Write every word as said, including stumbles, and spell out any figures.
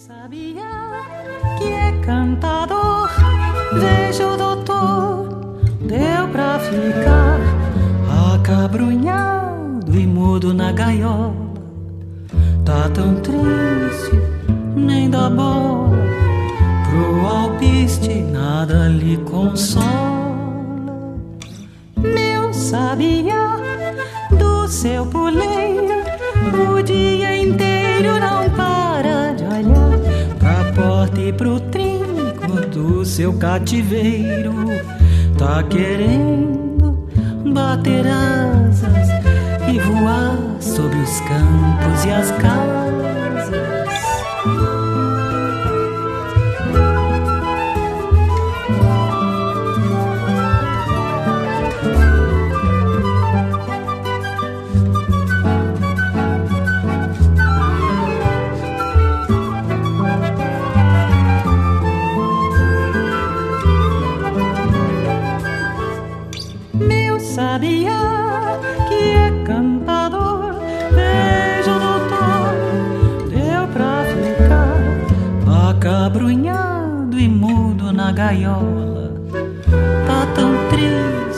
Sabia que é cantador, veja o doutor, deu pra ficar acabrunhado e mudo na gaiola. Tá tão triste, nem dá bola pro alpiste, nada lhe consola. Meu sabia do seu puleiro, o dia inteiro não para de olhar pra porta e pro trinco do seu cativeiro. Tá querendo bater asas e voar sobre os campos e as casas. Sabia que é cantador, veja o doutor, deu pra ficar acabrunhado e mudo na gaiola. Tá tão triste,